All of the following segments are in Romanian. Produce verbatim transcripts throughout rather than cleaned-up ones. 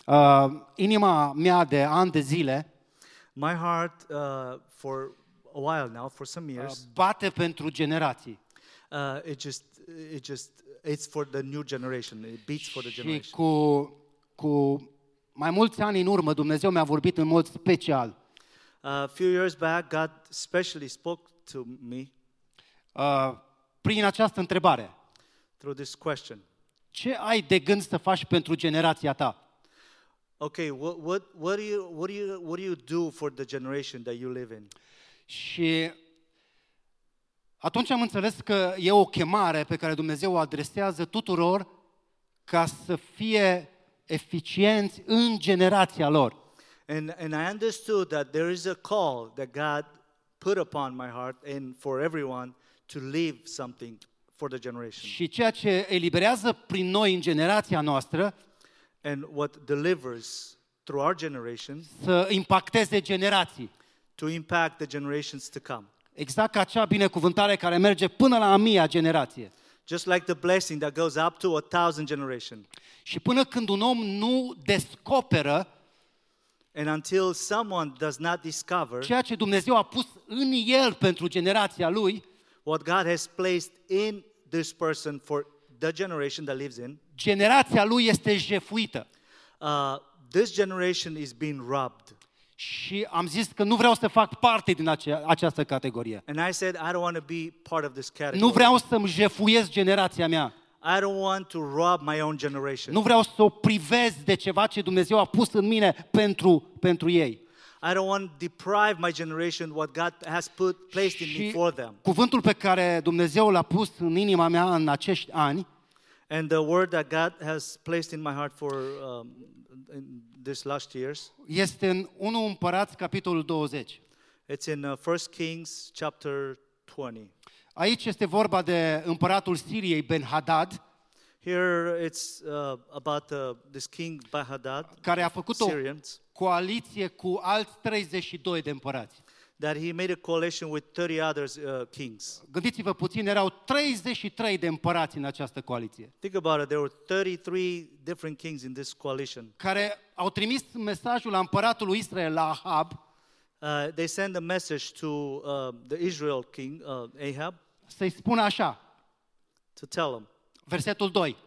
Uh, inima mea de ani de zile My heart, uh, for a while now, for some uh, years, bate pentru generații. uh, it just, it just, it's for the new generation. It beats for the Și generation. cu, cu mai mulți ani în urmă, Dumnezeu mi-a vorbit în mod special. Uh, a few years back, God specially spoke to me Uh, prin această întrebare. through this question. Ce ai de gând să faci pentru generația ta? Okay, what, what, what, do you, what, do you, what do you do for the generation that you live in? Și atunci am înțeles că e o chemare pe care Dumnezeu o adresează tuturor ca să fie eficienți în generația lor. And, and I understood that there is a call that God put upon my heart and for everyone to leave something for the generation. Și ceea ce eliberează prin noi în generația noastră And what delivers through our generation să impacteze generații. to impact the generations to come. Exact ca acea binecuvântare care merge până la a mia generație. Just like the blessing that goes up to a thousand generation. Și până când un om nu descoperă And until someone does not discover ceea ce Dumnezeu a pus în el pentru generația lui, what God has placed in this person for the generation that lives in, generația lui este jefuită. uh, this generation is being robbed. Și am zis că nu vreau să fac parte din ace- această categorie. And I said, I don't want to be part of this category. Nu vreau să-mi jefuiesc generația mea. I don't want to rob my own generation. Nu vreau să o privez de ceva ce Dumnezeu a pus în mine pentru, pentru ei. I don't want to deprive my generation what God has put placed in me Și for them. cuvântul pe care Dumnezeu l-a pus în inima mea în acești ani And the word that God has placed in my heart for um, in this last years, este în unu Împărați, capitolul douăzeci. it's in uh, First Kings chapter twenty. Aici este vorba de împăratul Siriei, Ben-Hadad, Here it's uh, about uh, this king Bahadad, care a făcut o Syrians, coaliție cu alți treizeci și doi de împărați. that he made a coalition with thirty others uh, kings. Gândiți-vă puțin, erau treizeci și trei de împărați în această coaliție, Think about it, there were thirty-three different kings in this coalition. care au trimis mesajul la împăratul lui Israel, la Ahab, Uh, they send a message to uh, the Israel king, uh, Ahab, să-i spună așa, to tell him. versetul doi.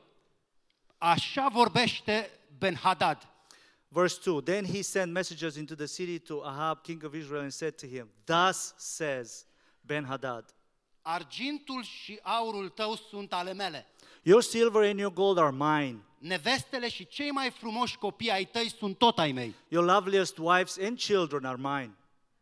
Așa vorbește Ben-Hadad. Verse two, then he sent messengers into the city to Ahab, king of Israel, and said to him, thus says Ben-Hadad, Argintul și aurul tău sunt ale mele. your silver and your gold are mine. Nevestele și cei mai frumoși copii ai tăi sunt tot ai mei. Your loveliest wives and children are mine.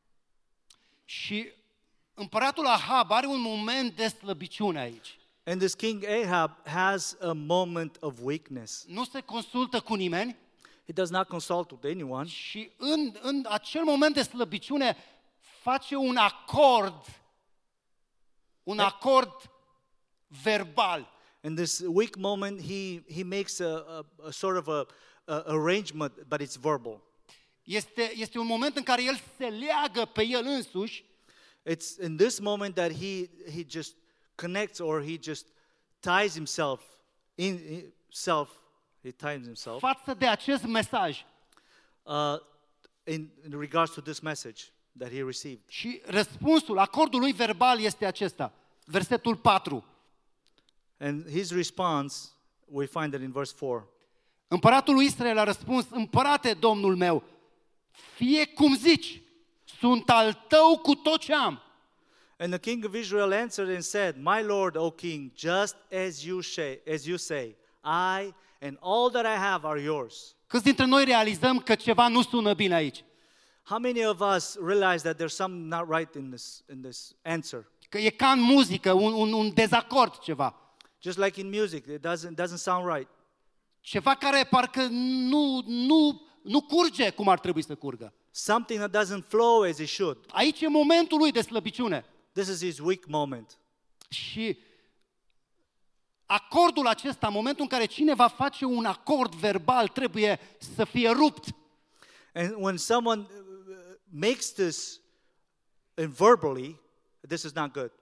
Și împăratul Ahab are un moment de slăbiciune aici. And this king Ahab has a moment of weakness. Nu se consultă cu nimeni He does not consult with anyone. și în, în acel moment de slăbiciune face un acord, un acord verbal. In this weak moment, he, he makes a, a, a sort of a, a arrangement, but it's verbal. Este, este un moment în care el se leagă pe el însuși It's in this moment that he, he just connects or he just ties himself in himself. He ties himself față de acest mesaj. uh, in, in regards to this message that he received. Și răspunsul, acordul lui verbal este acesta. Versetul patru. And his response, we find it in verse four. Împăratul lui Israel a răspuns, împărate, domnul meu, fie cum zici, sunt al tău cu tot ce am. And the king of Israel answered and said, my lord, O king, just as you say, as you say, I and all that I have are yours. Câți dintre noi realizăm că ceva nu sună bine aici? How many of us realize that there's something not right in this, in this answer? Că e ca în muzică, un, un, un dezacord ceva. Just like in music, it doesn't, doesn't sound right. Ceva care parcă nu, nu, nu curge cum ar trebui să curgă. Something that doesn't flow as it should. Aici e momentul lui de slăbiciune. This is his weak moment. Și acordul acesta, momentul în care cineva face un acord verbal, trebuie să fie rupt. And when someone uh, makes this and verbally, this is not good.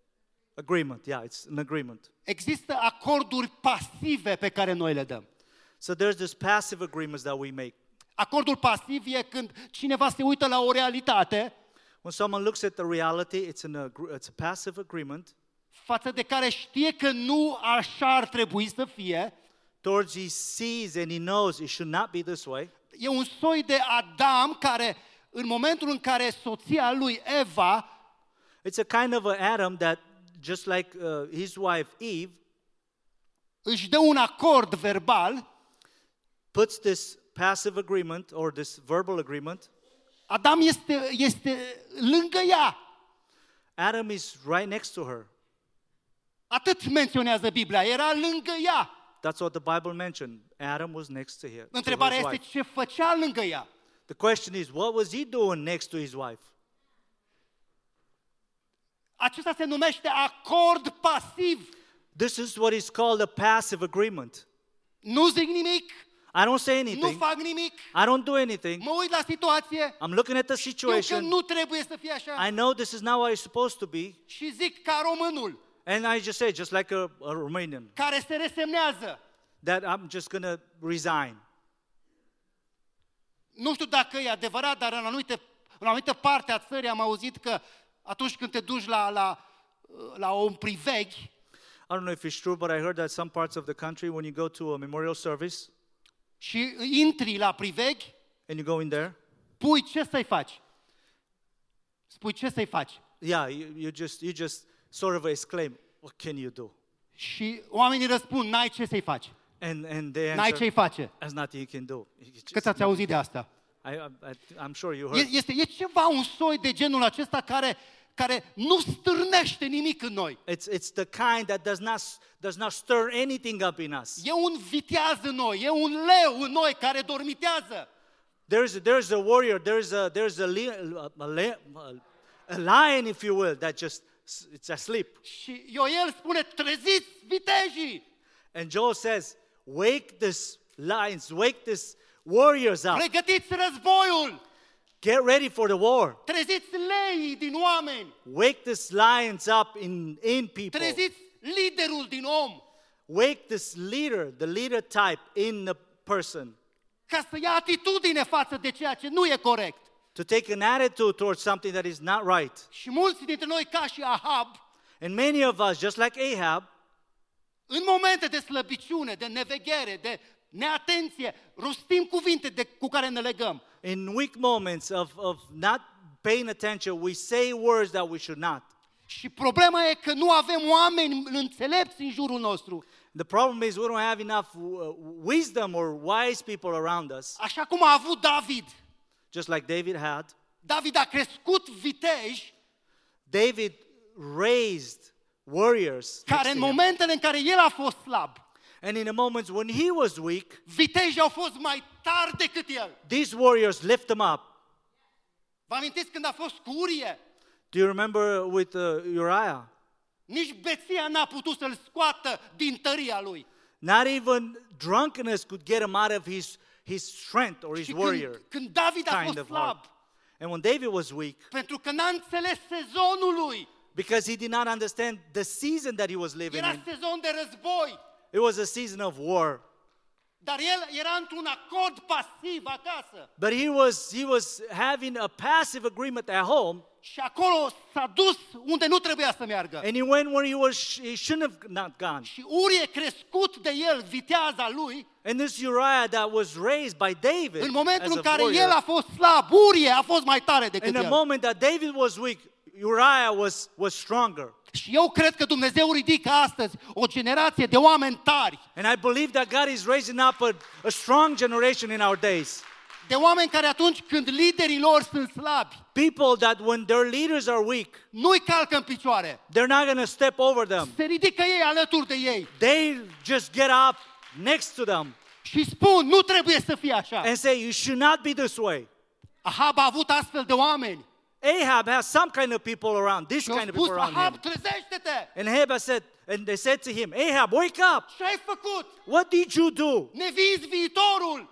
Agreement, yeah, it's an agreement. Există acorduri pasive pe care noi le dăm. So there's this passive agreements that we make. Acordul pasiv e când cineva se uită la o realitate When someone looks at the reality, it's, an agr- it's a passive agreement față de care știe că nu așa ar trebui să fie. towards he sees and he knows it should not be this way. E un soi de Adam care, în momentul în care soția lui Eva It's a kind of an Adam that, just like uh, his wife Eve, își dă un acord verbal, puts this passive agreement or this verbal agreement, Adam este, este lângă ea. Adam is right next to her. Atât menționează Biblia, era lângă ea. That's what the Bible mentioned. Adam was next to her. to Întrebarea his este wife. ce făcea lângă ea. The question is, what was he doing next to his wife? Acesta se numește acord pasiv. This is what is called a passive agreement. Nu zic nimic, I don't say nu anything. fac nimic, I don't do anything. mă uit la situație, I'm looking at the știu că situation. nu trebuie să fie așa I know this is not what it's supposed to be. și zic ca românul And I just say, just like a, a Romanian, care se resemnează. that I'm just going to resign. Nu știu dacă e adevărat, dar în anumite, în anumită parte a țării am auzit că atunci când te duci la, la, la un privegh, I don't know if it's true, but I heard that some parts of the country, when you go to a memorial service și intri la privegh, and you go in there, pui ce să-i faci? Spui ce să-i faci? yeah, you, you just you just sort of exclaim, "What can you do?" Și oamenii răspund, n-ai ce să-i faci. And and they N-ai answer, ce-i face. "There's nothing you can do." You just- Cât ați auzit de asta? I, I, I'm sure you E, heard. este, e ceva, un soi de genul acesta care, care nu stârnește nimic în noi. It's it's the kind that does not does not stir anything up in us. E un viteaz în noi, e un leu în noi care dormitează. There's there's a warrior, there's a there's a, li- a, li- a lion, if you will, that just it's asleep. Și Ioel spune, treziți vitejii, And Joel says, "Wake this lions, wake this warriors up. pregătiți războiul, Get ready for the war. treziți leii din oameni, Wake this lions up in in people. treziți liderul din om, Wake this leader, the leader type in the person, ca să ia atitudine față de ceea ce nu e corect. to take an attitude towards something that is not right." Și mulți dintre noi, ca și Ahab, And many of us, just like Ahab, în momente de slăbiciune, de neveghere, de neatenție, rostim cuvinte de, cu care ne legăm. in weak moments of, of not paying attention, we say words that we should not. Și problema e că nu avem oameni înțelepți în jurul nostru. The problem is we don't have enough uh, wisdom or wise people around us, Așa cum a avut David. just like David had. David a crescut viteji David raised warriors next care to în him. momentele în care el a fost slab, And in the moments when he was weak, vitejii au fost mai tari decât el. these warriors lift him up. Vă amintiți când a fost cu Urie? Do you remember with uh, Uriah? Nici beția n-a putut să-l scoată din tăria lui. Not even drunkenness could get him out of his, his strength or his Și warrior când, când David a kind fost of slab, heart. And when David was weak, pentru că n-a înțeles sezonul lui, because he did not understand the season that he was living era in, sezon de război, it was a season of war. dar el era într-un acord pasiv acasă. But he was he was having a passive agreement at home, Și acolo s-a dus unde nu trebuia să meargă. and he went where he was he shouldn't have not gone. Și Urie, crescut de el, viteaza lui, And this Uriah that was raised by David în momentul as în a care warrior, el a fost slab, Urie a fost mai tare decât in the el. moment that David was weak, Uriah was was stronger. Și eu cred că Dumnezeu ridică astăzi o generație de oameni tari, And I believe that God is raising up a, a strong generation in our days. de oameni care atunci când liderii lor sunt slabi, People that when their leaders are weak, nu-i calcă în picioare, they're not going to step over them. se ridică ei alături de ei They just get up next to them și spun, nu trebuie să fie așa. and say, "You should not be this way." Ahab a avut astfel de oameni. Ahab has some kind of people around, this Și au kind of spus, people around Ahab, him. trezește-te! And Ahab said, and they said to him, "Ahab, wake up! Ce ai făcut? What did you do? Ne vinzi viitorul!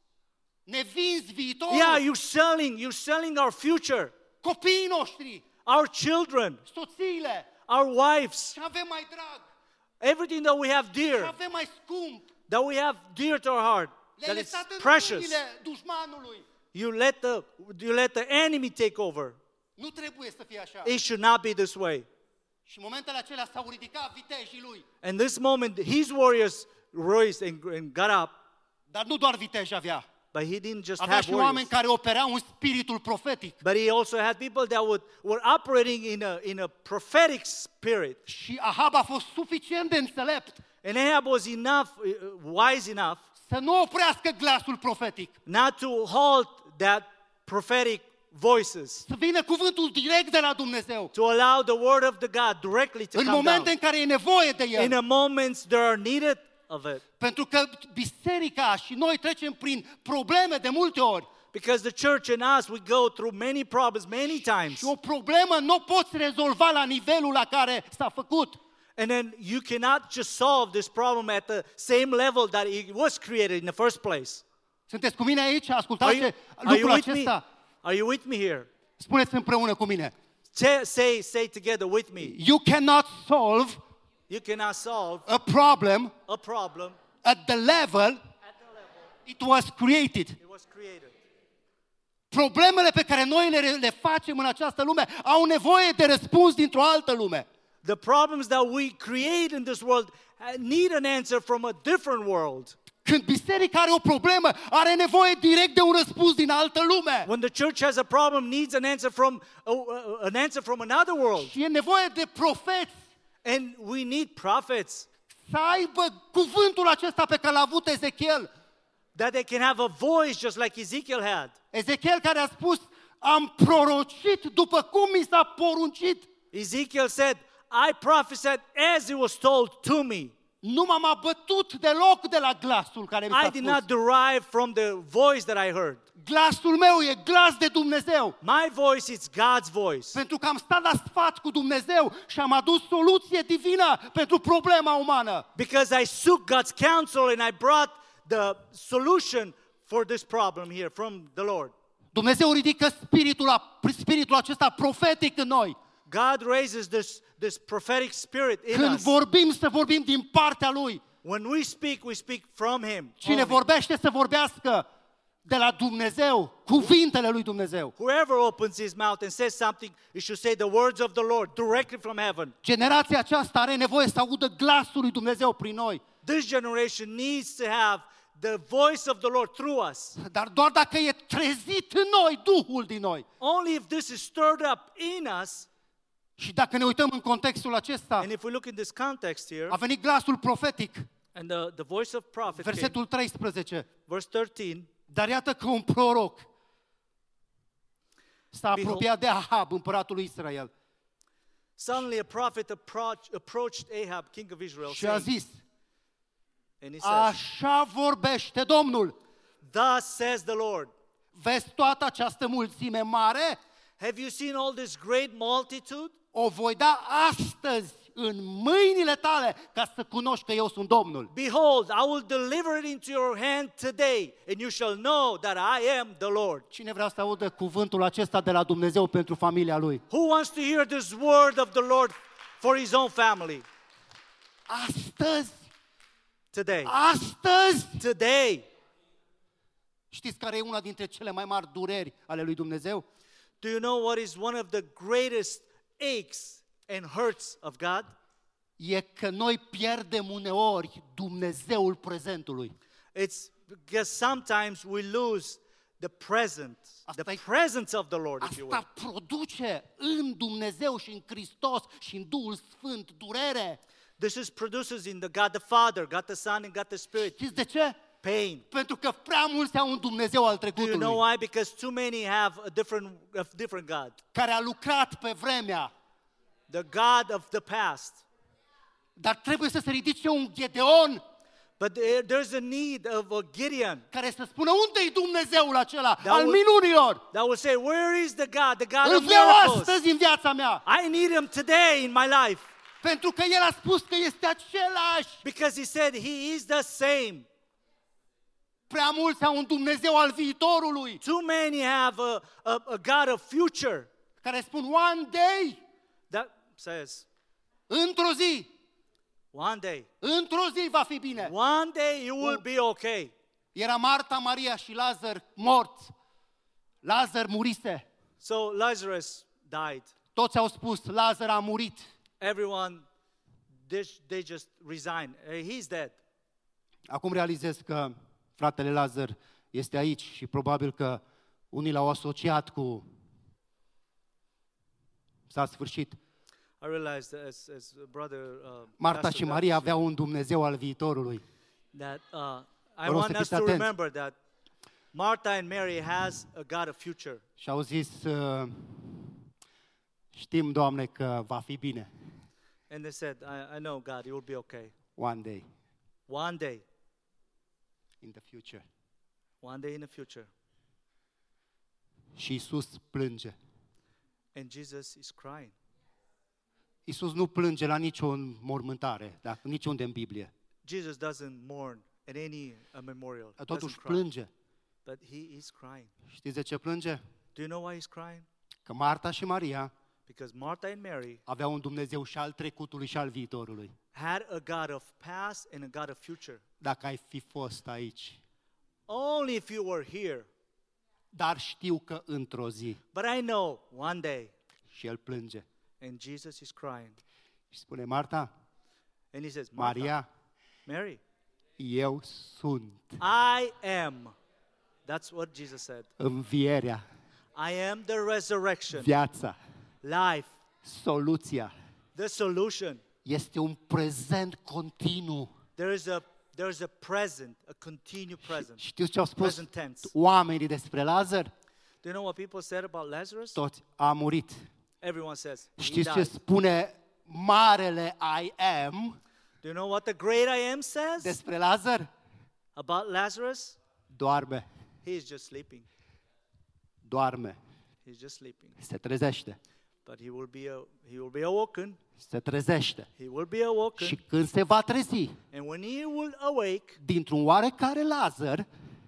Ne vinzi viitorul! Yeah, you're selling, you're selling our future, Copiii noștri, our children, soțiile, our wives, ce avem mai drag, everything that we have ce dear, avem mai scump, that we have dear to our heart, Le-ai that is lăsat în precious. mâinile dușmanului. You let the you let the enemy take over. Nu trebuie să fie așa. It should not be this way. Și în momentele acelea s-au ridicat vitejii lui. And this moment, his warriors rose and, and got up, Dar nu doar viteji avea. but he didn't just Avea have și oameni warriors. care operau în spiritul profetic. But he also had people that would, were operating in a, in a prophetic spirit. Și Ahab a fost suficient de înțelept And Ahab was enough, uh, wise enough, să nu oprească glasul profetic. not to halt that prophetic voices, Să vină cuvântul direct de la Dumnezeu. to allow the word of the God directly to În come momente down. în care e nevoie de In el. the moments that are needed of it. Pentru că biserica și noi trecem prin probleme de multe ori. Because the church and us, we go through many problems many times. Și o problemă nu o poți rezolva la nivelul la care s-a făcut. And then you cannot just solve this problem at the same level that it was created in the first place. Sunteți cu mine aici? Are Ascultați you, are you lucrul with me? acesta. Are you with me here? Spuneți împreună cu mine. Say, say, say together with me. You cannot solve You cannot solve a problem a problem at the level at the level it was created. it was created. Problemele pe care noi le, le facem în această lume au nevoie de răspuns dintr-o altă lume. The problems that we create in this world need an answer from a different world. Când biserica are o problemă, are nevoie direct de un răspuns din altă lume. When the church has a problem, needs an answer from uh, uh, an answer from another world, Și e nevoie de profeți and we need prophets să aibă cuvântul acesta pe care l-a avut Ezechiel. that they can have a voice just like Ezekiel had. Ezechiel care a spus, am prorocit după cum mi s-a poruncit. Ezekiel said, I prophesied as it was told to me. Nu m-am abătut deloc de la glasul care mi I s-a did spus. not derive from the voice that I heard. Glasul meu e glas de Dumnezeu. My voice is God's voice. Pentru că am stat la sfat cu Dumnezeu și am adus soluție divină pentru problema umană. Because I sought God's counsel and I brought the solution for this problem here from the Lord. Dumnezeu ridică spiritul, spiritul acesta profetic în noi. God raises this, this prophetic spirit in Când us. vorbim, să vorbim din partea Lui. When we speak, we speak from Him. Cine only. vorbește să vorbească de la Dumnezeu, cuvintele lui Dumnezeu. Whoever opens his mouth and says something, he should say the words of the Lord directly from heaven. Generația aceasta are nevoie să audă glasul lui Dumnezeu prin noi. This generation needs to have the voice of the Lord through us. Dar doar dacă e trezit în noi Duhul din noi. Only if this is stirred up in us, Și dacă ne uităm în contextul acesta, and if we look in this context here, a venit glasul profetic, and the, the voice of prophet came, versetul treisprezece. verse thirteen, Dar iată că un proroc s-a Behold. apropiat de Ahab, împăratul lui Israel, suddenly a prophet approached, approached Ahab, king of Israel, și a saying, zis, and he says, așa vorbește Domnul, thus says the Lord, vezi toată această mulțime mare? have you seen all this great multitude? O voi da astăzi în mâinile tale ca să cunoști că eu sunt Domnul. Behold, I will deliver it into your hand today, and you shall know that I am the Lord. Cine vrea să audă cuvântul acesta de la Dumnezeu pentru familia lui? Who wants to hear this word of the Lord for his own family? Astăzi, Today. astăzi! Today. Știți care e una dintre cele mai mari dureri ale lui Dumnezeu? Do you know what is one of the greatest aches and hurts of God? E că noi pierdem uneori Dumnezeul prezentului. It's because sometimes we lose the present, Asta the e- presence of the Lord, if you will. Asta produce în Dumnezeu și în Hristos și în Duhul Sfânt durere. This is produces in the God the Father, God the Son, and God the Spirit Știți de ce? pain. Pentru că prea mulți au un Dumnezeu al Do you trecutului, know why? Because too many have a different, a different God. care a lucrat pe vremea, The God of the past. dar trebuie să se ridice un Gedeon But there- there's a need of a Gideon care să spună unde-i Dumnezeul acela That al will- minunilor. that will say, where is the God, the God Îl of vreau miracles? astăzi în viața mea, I need him today in my life. pentru că El a spus că este același. Because he said he is the same. Prea mulți au un Dumnezeu al viitorului, Too many have a, a, a God of future care spun one day, that says, într-o zi, One day. Într-o zi va fi bine. One day you will be okay. Era Marta, Maria și Lazar morți. Lazar murise. So Lazarus died. Toți au spus, Lazar a murit. Everyone, they, they just resigned. He's dead. Acum realizez că fratele Lazar este aici și probabil că unii l-au asociat cu s-a sfârșit. I realized as, as brother uh, Marta Pastor și Maria aveau un Dumnezeu al viitorului. that uh, I rog să want us fiți to atenți. remember that Martha and Mary has a God of future. Și au zis, uh, știm, Doamne, că va fi bine. And they said, I, I know, God, it will be okay. One day, One day, in the future. one day in the future. Și Iisus plânge. And Jesus is crying. Iisus nu plânge la nicio înmormântare, da? Niciunde în Biblie. Jesus doesn't mourn at any uh, memorial. Totuși Doesn't cry. plânge. But he is crying. Știți de ce plânge? Do you know why he's crying? Că Marta și Maria Because Martha and Mary aveau un Dumnezeu și al trecutului și al viitorului. had a God of past and a God of future. Dacă ai fi fost aici. Only if you were here. Dar știu că într-o zi. But I know one day. Și el plânge. And Jesus is crying. Și spune, Marta, And he says, Martha, Maria, Mary, eu sunt I am. That's what Jesus said. învierea, I am the resurrection, viața, life, soluția. the solution. Este un prezent continuu. There is a there is a present, a continued present. Știți ce au spus Present tense. oamenii despre Lazar? Do you know what people said about Lazarus? Toți, a murit. Everyone says, he Știți ce died. spune marele I am Do you know what the great I am says despre Lazar? about Lazarus? Doarme, He is just sleeping. doarme, He's just sleeping. se trezește, But he will be a, he will be awoken. se trezește. He will be awoken. Și când se va trezi, And when he will awake, dintr-un oarecare Lazar,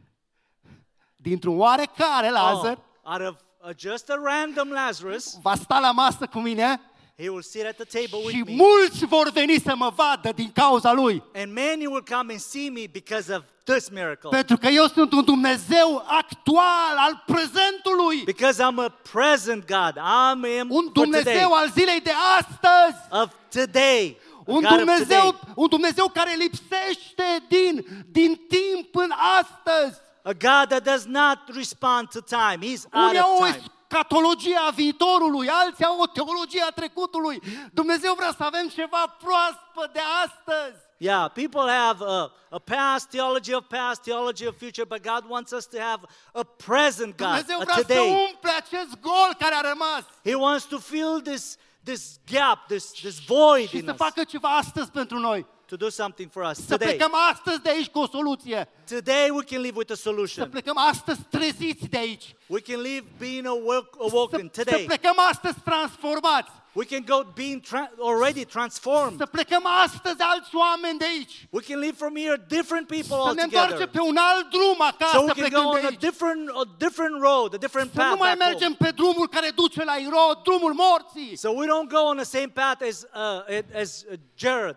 dintr-un oarecare Lazar, oh, out of uh, just a random Lazarus, va sta la masă cu mine he will sit at the table și with me. mulți vor veni să mă vadă din cauza lui. And many will come and see me because of this miracle. Pentru că eu sunt un Dumnezeu actual, al prezentului. Because I'm a present God. I'm am Un for today. Dumnezeu al zilei de astăzi. Of today. A Un God of Dumnezeu, today. un Dumnezeu care lipsește din, din timp în astăzi. A God that does not respond to time. He's out Unii au of o time. scatologie a viitorului, alții au o teologie a trecutului. Dumnezeu vrea să avem ceva proaspăt de astăzi. Yeah, people have a, a past theology of past, theology of future, but God wants us to have a present God, Dumnezeu a vrea să today. umple acest gol care a rămas He wants to fill this, this gap, this, this void și in să us, facă ceva astăzi pentru noi. to do something for us Să today. plecăm astăzi de aici cu o soluție. Today we can live with a Să solution. plecăm astăzi treziți de aici. We can live being awoke, awoken Să, să today. plecăm astăzi transformați. We can go being tra- already transformed. Să plecăm astăzi alți oameni de aici. We can live from here different people Să ne întoarcem altogether. pe un alt drum So acasă we can plecând go de on a aici. different, a different road, a different Să nu path mai back home. mergem pe drumul care duce la Irod, drumul morții. So we don't go on the same path as uh, as uh, Jared.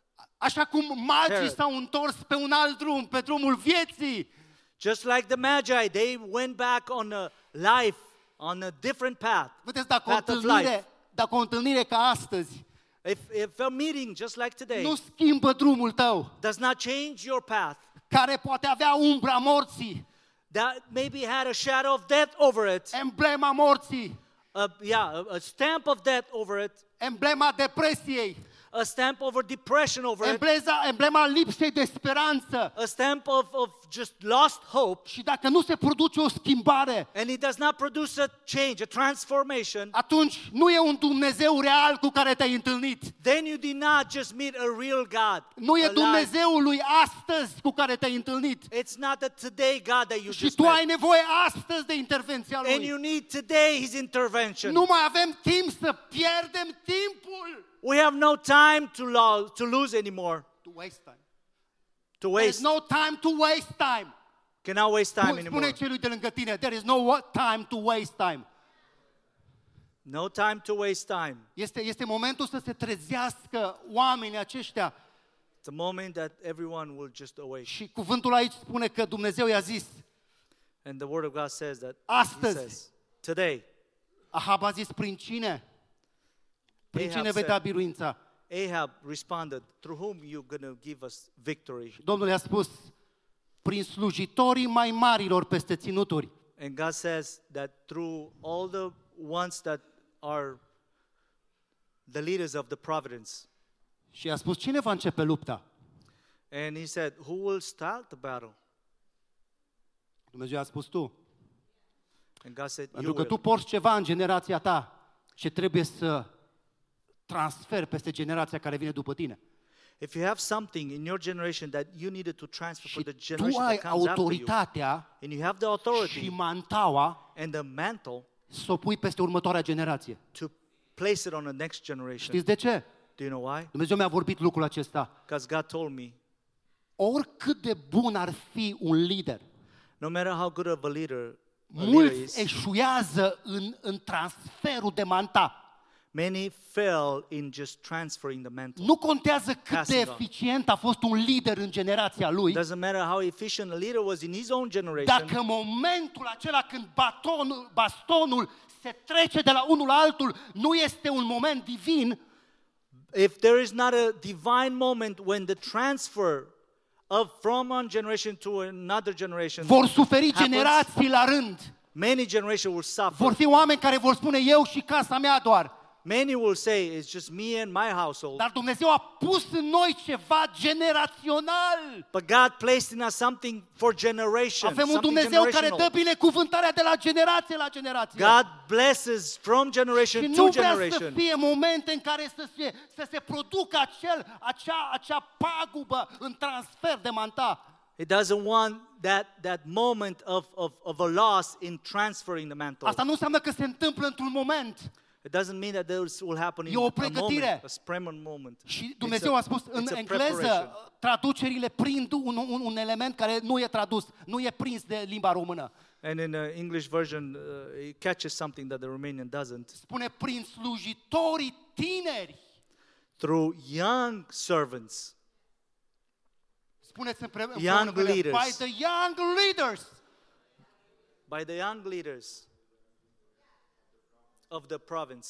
Așa cum magii Herod. s-au întors pe un alt drum, pe drumul vieții. Just like the Magi, they went back on a life, on a different path. Vedeți, dacă o Path of întâlnire, life. dacă o întâlnire ca astăzi If, if a meeting just like today nu schimbă drumul tău, does not change your path, care poate avea umbra morții, that maybe had a shadow of death over it, emblema morții, uh, yeah, a, a stamp of death over it, emblema depresiei, a stamp over depression over it, emblema, emblema lipsei de speranță. a stamp of, of just lost hope, Și dacă nu se produce o schimbare, and it does not produce a change, a transformation, atunci nu e un Dumnezeu real cu care te-ai întâlnit. then you did not just meet a real God. Nu e alive. Dumnezeul lui astăzi cu care te-ai întâlnit. It's not the today God that you Și just tu met. ai nevoie astăzi de intervenția And lui. you need today His intervention. Nu mai avem timp să pierdem timpul. We have no time to, lo- to lose anymore, To waste time. to There is waste. no time to waste time. Cannot waste time Spune anymore. celui de lângă tine, there is no what time to waste time. No time to waste time. Este, este momentul să se trezească oamenii aceștia It's a moment that everyone will just awake. Și cuvântul aici spune că Dumnezeu i-a zis, And the word of God says that. He astăzi, says, today, Ahab a zis, prin cine? Prin Ahab cine vei said- da biruința? Ahab responded, through whom you going to give us victory? Domnul i-a spus, prin slujitorii mai marilor peste ținuturi. And God says that through all the ones that are the leaders of the providence. Și i-a spus, cine va începe lupta? And he said, who will start the battle? Dumnezeu a spus tu. And God said, you Pentru că will. tu porți ceva în generația ta și trebuie să transferi peste generația care vine după tine. If you have something in your generation that you needed to transfer Și for the tu generation ai that comes after you, autoritatea and you have the și authority mantaua and the mantle să o pui peste următoarea generație. to place it on the next generation. Știți de ce? Do you know why? Dumnezeu mi-a vorbit lucrul acesta. Because God told me, Oricât de bun ar fi un lider, no matter how good of a leader a leader mulți is, eșuează în, în transferul de manta. many fail in just transferring the mantle. Nu contează cât de Passing on. eficient a fost un lider în generația lui, Doesn't matter how efficient a leader was in his own generation. dacă în momentul acela când batonul, bastonul se trece de la unul la altul, nu este un moment divin, If there is not a divine moment when the transfer of from one generation to another generation vor suferi happens, generații la rând. many generations will suffer. Vor fi oameni care vor spune eu și casa mea doar. Many will say it's just me and my household. Dar Dumnezeu a pus în noi ceva generațional. But God placed in us something for generation. Avem un something Dumnezeu care dă generational. binecuvântarea de la generație la generație. God blesses from Și generation nu to vrea să generation. fie momente în care să se, să se producă acel, acea, acea pagubă în transfer de manta. He doesn't want that, that moment of, of, of a loss in transferring the mantle. Asta nu înseamnă că se întâmplă într-un moment. It doesn't mean that this will happen in E o a pregătire. moment, a spremant moment. Și It's Dumnezeu a- a spus, în it's a engleză, preparation. traducerile prind un, un, un element care nu e tradus, nu e prins de limba română. And in the English version, uh, it catches something that the Romanian doesn't. Spune, prin slujitorii tineri. Through young servants, Spuneți împreună, Young împreună, leaders. by the young leaders. by the young leaders of the province.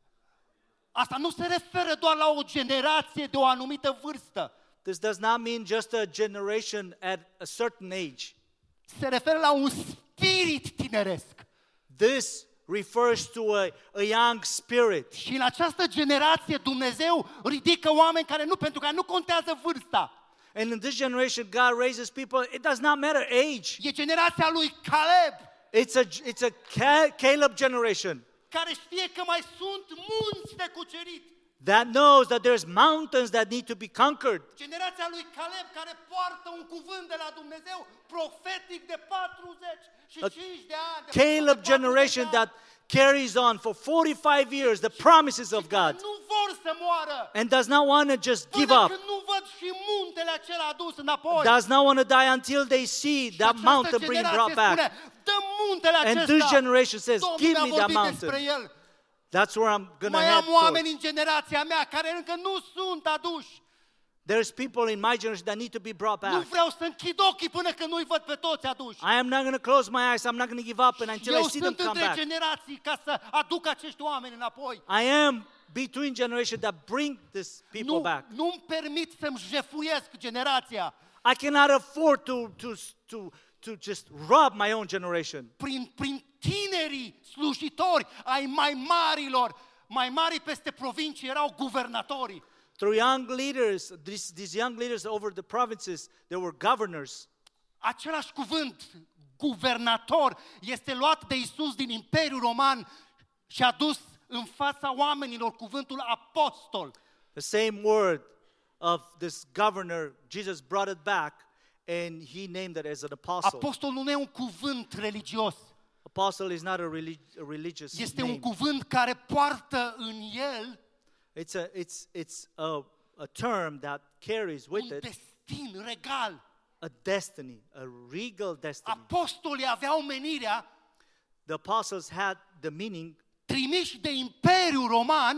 Asta nu se referă doar la o generație de o anumită vârstă. This does not mean just a generation at a certain age. Se referă la un spirit tineresc. This refers to a, a young spirit. Și în această generație Dumnezeu ridică oameni care nu, pentru că nu contează vârsta. And in this generation, God raises people. It does not matter age. E generația lui Caleb, It's a, it's a Ca- Caleb generation care știe că mai sunt munți de cucerit. that knows that there's mountains that need to be conquered. Generația lui Caleb care poartă un cuvânt de la Dumnezeu profetic de patruzeci și cinci de ani. de Caleb patruzeci de generation ani. that carries on for forty-five years the promises of God Nu vor să moară. and does not want to just give Până up, când nu văd și muntele acela adus înapoi. does not want to die until they see Și that această mountain being generație brought back. spune, dă muntele And acesta. this generation says, Domnul give mi-a me that vorbit despre mountain. el. That's where I'm going to Mai head am oameni towards. în generația mea care încă nu sunt aduși. There's people in my generation that need to be brought Nu back. vreau să închid ochii până când nu-i văd pe toți aduși. I am not going to close my eyes. I'm not going to give up and until I Eu see them sunt come între back. generații ca să aduc acești oameni înapoi. I am between generations that bring these people Nu, back. nu-mi permit să-mi jefuiesc generația I cannot afford to, to, to, to just rob my own generation. prin, prin tinerii slujitori ai mai marilor. Mai mari peste provincii erau guvernatorii. Through young leaders, these, these young leaders over the provinces, they were governors. Același cuvânt, guvernator, este luat de Isus din Imperiul Roman și adus în fața oamenilor cuvântul apostol. The same word of this governor, Jesus brought it back and he named it as an apostle. Apostol nu e un cuvânt religios. Apostle is not a, relig- a religious Este name. un cuvânt care poartă în el It's a, it's, it's a, a term that carries with un it destin regal. a destiny, a regal destiny. Apostolii aveau menirea, The apostles had the meaning trimiși de Imperiul Roman,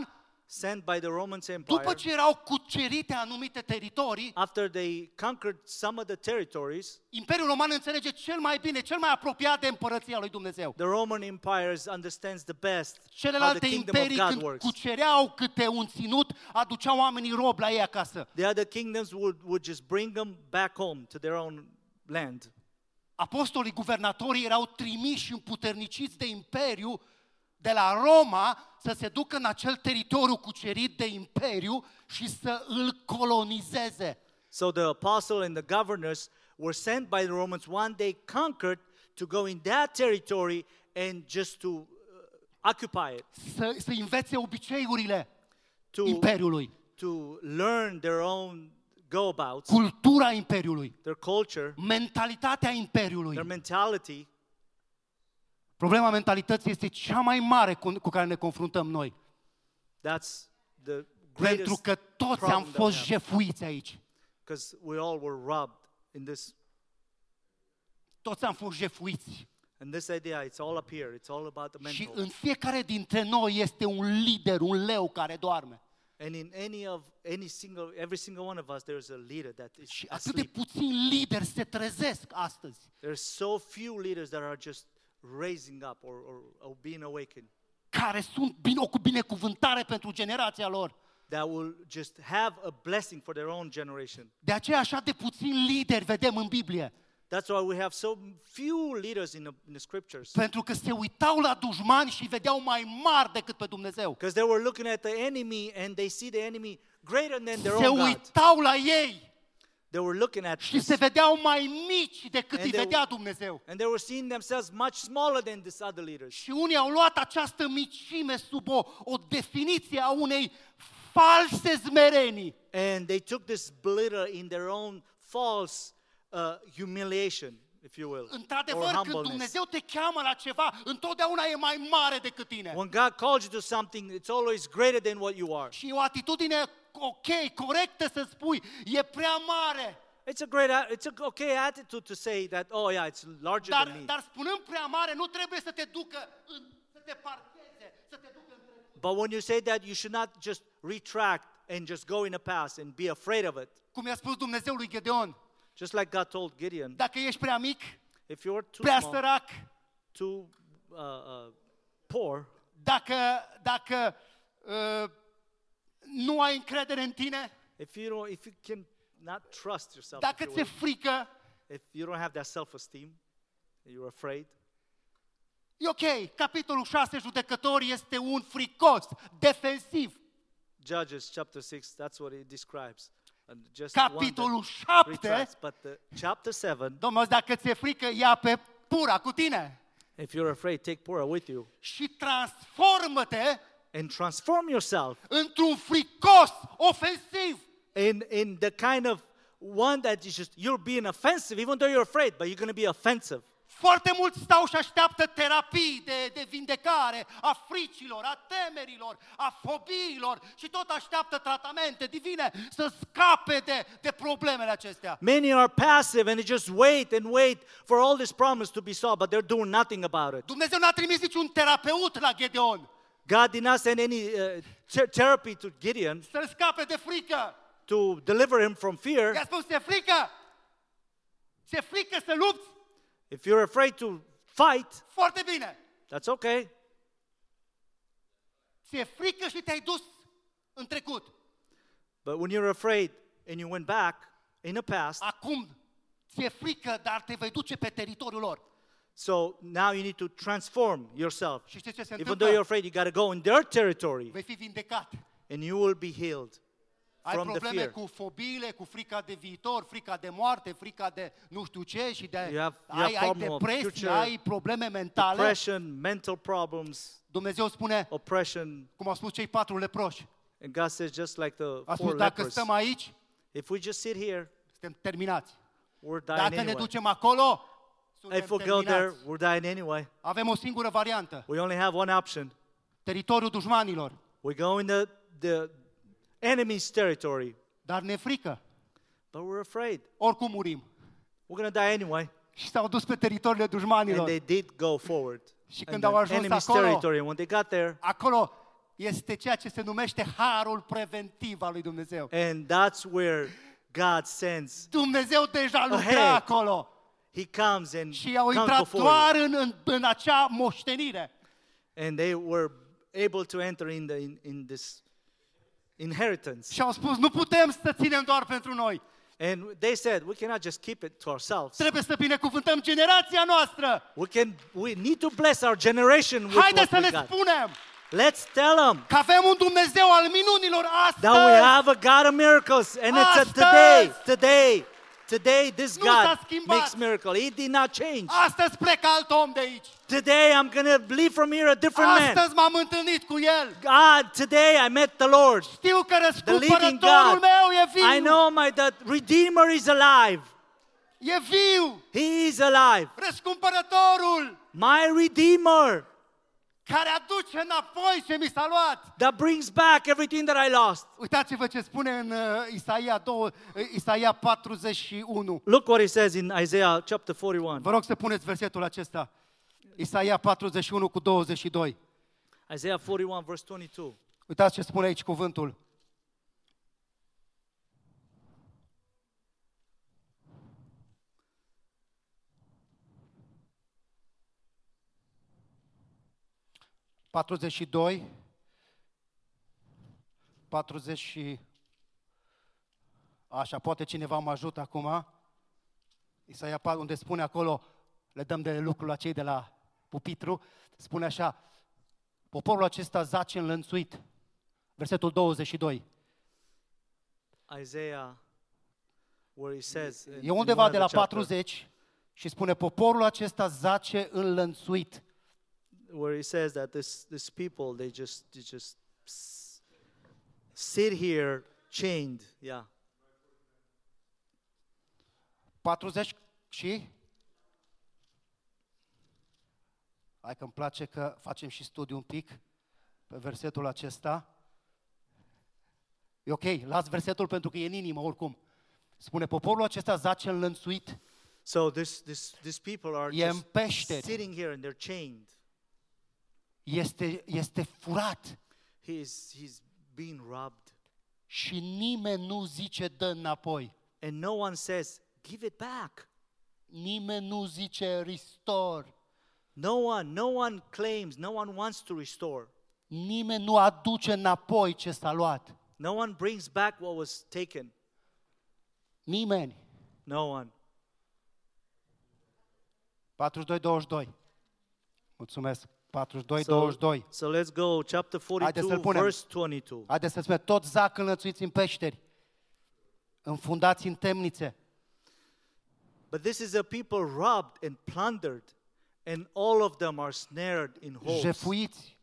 sent by the Roman Empire, după ce erau cucerite anumite teritorii, after they conquered some of the territories, Imperiul Roman înțelege cel mai bine, cel mai apropiat de împărăția lui Dumnezeu. the Roman Empire understands the best how the Celelalte kingdom of imperii, God când works. cucereau câte un ținut, aduceau oamenii rob la ei acasă. The other kingdoms would, would just bring them back home to their own land. Apostolii, guvernatorii erau trimiși și împuterniciți de imperiu de la Roma să se ducă în acel teritoriu cucerit de imperiu și să îl colonizeze. So the apostle and the governors were sent by the Romans one day conquered to go in that territory and just to uh, occupy it, Să, să învețe obiceiurile to, imperiului, to learn their own go-abouts, cultura imperiului, their culture, mentalitatea imperiului. their mentality. Problema mentalității este cea mai mare cu, cu care ne confruntăm noi. That's the Pentru greatest că toți problem am that fost we have. jefuiți aici. Because we all were robbed in this. Toți am fost jefuiți. And this idea, it's all up here. It's all about the Și mental. în fiecare dintre noi este un lider, un leu care doarme. And in any of any single, every single one of us, there's a leader that is Și atât de asleep. puțini lideri se trezesc astăzi. There's so few leaders that are just raising up or, or, or being awakened, Care sunt bine, cu binecuvântare pentru generația lor. that will just have a blessing for their own generation. De aceea așa de puțini lideri vedem în Biblie. That's why we have so few leaders in the, in the scriptures. Pentru că se uitau la dușmani și vedeau mai mari decât pe Dumnezeu. Because they were looking at the enemy and they see the enemy greater than their Se own God. uitau la ei They were looking at și this, se vedeau mai mici decât And îi they- vedea Dumnezeu. and they were seeing themselves much smaller than these other leaders. Și unii au luat această micime sub o, o definiție a unei false smerenii. And they took this glitter in their own false uh, humiliation, if you will, or Într-adevăr, când humbleness. Dumnezeu te cheamă la ceva, întotdeauna e mai mare decât tine. When God calls you to something, it's always greater than what you are. Și e o atitudine ok, corectă să spui, e prea mare. It's a great, a- it's a okay attitude to say that, oh yeah, it's larger Dar, than me. dar spunând prea mare, nu trebuie să te ducă, în, să te parcheze, să te ducă în trecut. But when you say that, you should not just retract and just go in the past and be afraid of it. Cum i-a spus Dumnezeu lui Gedeon, Just like God told Gideon, dacă ești prea mic, if you're too prea small, sărac, too uh, uh, poor, dacă, dacă uh, nu ai încredere în tine, if you don't, if you can not trust yourself, dacă if you, ți-e will, frică, if you don't have that self-esteem, you're afraid. e ok. Capitolul șase, judecători, este un fricos, defensiv. Judges chapter six, that's what it describes. And just one Capitolul that șapte, retracts. But the chapter seven, Domnul, dacă ți-e frică, ia pe pura cu tine if you're afraid, take Purah with you și transformă-te and transform yourself într-un fricos ofensiv. in, in the kind of one that is just, you're being offensive, even though you're afraid, but you're going to be offensive. Foarte mulți stau și așteaptă terapii de, de vindecare a fricilor, a temerilor, a fobiilor și tot așteaptă tratamente divine să scape de, de problemele acestea. Many are passive and they just wait and wait for all these problems to be solved, but they're doing nothing about it. Dumnezeu n-a trimis niciun terapeut la Gedeon God did not send any uh, th- therapy to Gideon să-l scape de frică. to deliver him from fear. I-a spus, ți-e frică? Ți-e frică să lupți? If you're afraid to fight, Foarte bine. that's okay. Ți-e frică și te-ai dus în trecut. But when you're afraid and you went back in the past, Acum ți-e frică, dar te vei duce pe teritoriul lor. so now you need to transform yourself. Și știi ce se Even though you're întâmplă? afraid, you got to go in their territory Vei fi vindecat. and you will be healed Ai from the probleme fear. cu fobiile, cu frica de viitor, frica de moarte, frica de nu știu ce și de You have- you ai, have ai problem of depresie, future, ai probleme mentale. Depression, mental problems, Dumnezeu spune, oppression. cum au spus cei patru leproși, And God says, just like the a four spus, dacă lepers, stăm aici, if we just sit here, suntem terminați. we're dying Dacă ne anyway. ducem acolo, suntem If we go there, terminați. we're dying anyway. Avem o singură variantă, We only have one option. teritoriul dușmanilor, We go in the, the enemy's territory, dar ne frică, but we're afraid. oricum murim. We're going to die anyway. Și s-au dus pe teritoriile And dușmanilor. they did go forward. Și And când au the ajuns enemy's acolo, territory, when they got there, acolo este ceea ce se numește harul preventiv al lui Dumnezeu. And that's where God sends. Dumnezeu deja lucra Ahead. acolo He comes and și au comes intrat before doar you. în, în, în acea moștenire. And they were able to enter in, the, in, in this inheritance. Și au spus, nu putem să ținem doar pentru noi. And they said, we cannot just keep it to ourselves. Trebuie să binecuvântăm generația noastră. We can. We need to bless our generation with Haideți să what we le got. spunem Let's tell them că avem un Dumnezeu al minunilor that we astăzi. have a God of miracles, and it's a Astăzi. today, today, today. This Nu s-a God schimbat. makes miracle. He did not change. Astăzi plecă alt om de aici. Today I'm gonna leave from here a different man. Astăzi m-am întâlnit cu el. God, today I met the Lord, Știu că the living răscumpărătorul God. meu e viu. I know my the Redeemer is alive. E viu. He is alive. Răscumpărătorul My Redeemer care aduce înapoi ce mi s-a luat. that brings back everything that I lost. Uitați-vă ce spune în uh, Isaia, doi, uh, Isaia patruzeci și unu. Look what he says in Isaiah chapter forty-one. Vă rog să puneți versetul acesta. Isaia patruzeci și unu cu douăzeci și doi. Isaiah forty-one verse twenty-two. Uitați ce spune aici cuvântul. patruzeci și doi, patruzeci și... Așa, poate cineva mă ajută acum. Isaia, unde spune acolo, le dăm de lucru la cei de la pupitru, spune așa, poporul acesta zace înlănțuit. Versetul douăzeci și doi. Isaiah, where he says, in- E in undeva one de of la the chapter, patruzeci și spune, poporul acesta zace înlănțuit. where he says that this this people they just they just s- sit here chained. Yeah. patruzeci și... Hai că îmi place că facem și studiu un pic pe versetul acesta. E ok, las versetul pentru că e în inimă oricum. Spune, poporul acesta zace înlănțuit, So this this these people are e în just peșteri, sitting here and they're chained. este, este furat He's he's being robbed, și nimeni nu zice dă înapoi. and no one says give it back. Nimeni nu zice restore. No one, no one claims, no one wants to restore. Nimeni nu aduce înapoi ce s-a luat. No one brings back what was taken. Nimeni. No one. patruzeci și doi douăzeci și doi. Mulțumesc. patruzeci și doi So, douăzeci și doi. so let's go, chapter Haideți să-l forty-two, punem. verse twenty-two. Haideți să spunem, toți zac înlățuiți în peșteri, înfundați în temnițe. But this is a people robbed and plundered, and all of them are snared in holes. Jefuiți.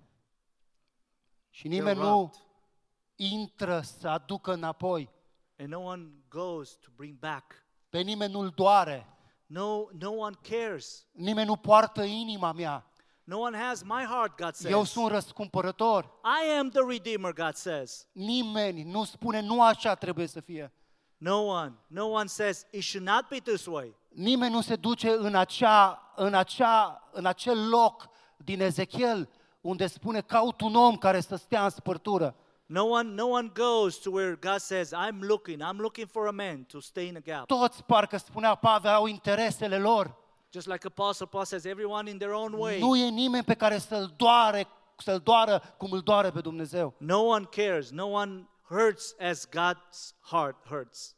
Și They're nimeni nu robbed, intră să aducă înapoi. and no one goes to bring back. Pe nimeni nu-l doare. No, no one cares. Nimeni nu poartă inima mea. No one has my heart, God says. Eu sunt răscumpărător. I am the Redeemer, God says. Nimeni nu spune nu așa trebuie să fie. No one, no one says it should not be this way. Nimeni nu se duce în, acea, în, acea, în acel loc din Ezechiel unde spune caut un om care să stea în spărtură. No one, no one goes to where God says, I'm looking, I'm looking for a man to stay in a gap. Toți, parcă spunea Pavel, au interesele lor. Just like Apostle Paul says, everyone in their own way. Nu e nimeni pe care să-l doare, să-l doară cum îl doare pe Dumnezeu. No one cares. No one hurts as God's heart hurts.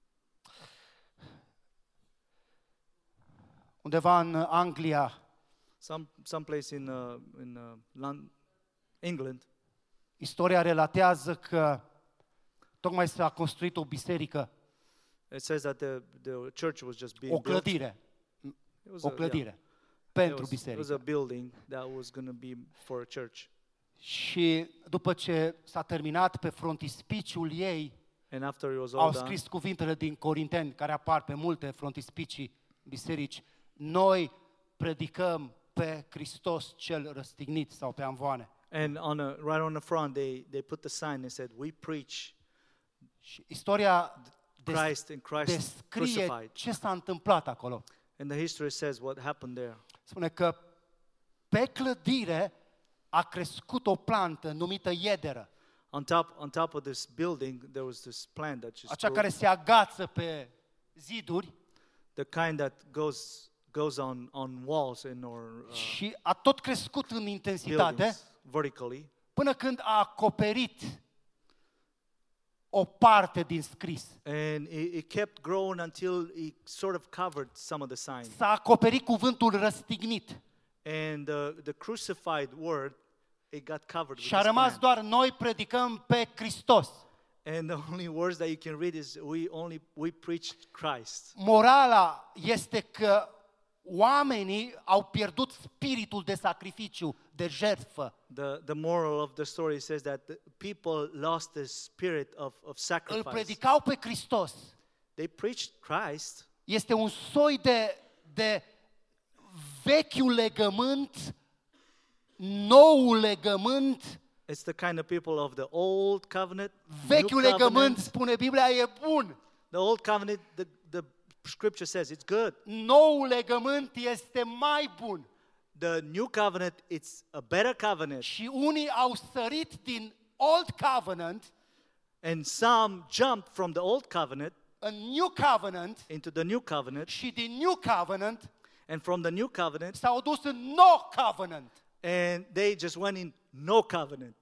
Undeva în Anglia, Some someplace in uh, in uh, Lon- England, istoria relatează că tocmai s-a construit o biserică, it says that the the church was just being o built. clădire, It was o a, yeah, clădire it pentru was, it was a biserică. building that was going to be for a church. Și după ce s-a terminat pe frontispiciul ei, And after it was all au done, scris cuvintele din Corinteni, care apar pe multe frontispicii biserici. Noi predicăm pe Hristos cel răstignit sau pe amvoane. and on a, right on the front, they they put the sign and said, "We preach Și istoria des- Christ and Christ descrie crucified." ce s-a întâmplat acolo. And the history says what happened there. Spune că pe clădire a crescut o plantă numită iederă, On top, on top of this building, there was this plant that just acea grew, care se agață pe ziduri the kind that goes goes on on walls and or uh, și a tot crescut în intensitate buildings vertically, până când a acoperit o parte din scris. and it, it kept growing until it sort of covered some of the signs. S-a acoperit cuvântul răstignit And the the crucified word, it got covered with și a this rămas plant. doar noi predicăm pe Hristos. And the only words that you can read is we only we preach Christ. Morala este că oamenii au pierdut spiritul de sacrificiu, de jertfă. The the moral of the story says that the people lost the spirit of of Îl sacrifice. predicau pe Hristos. They preached Christ. Este un soi de, de vechiul legământ, noul legământ. It's the kind of people of the old covenant. Vechiul new legământ, covenant. spune Biblia, e bun. The old covenant, the, the scripture says it's good. Noul legământ este mai bun. The new covenant, it's a better covenant. Și unii au sărit din Old Covenant And some jumped from the old covenant în New Covenant into the new covenant. și din New Covenant And from the new covenant, s-au dus în No Covenant. and they just went in no covenant.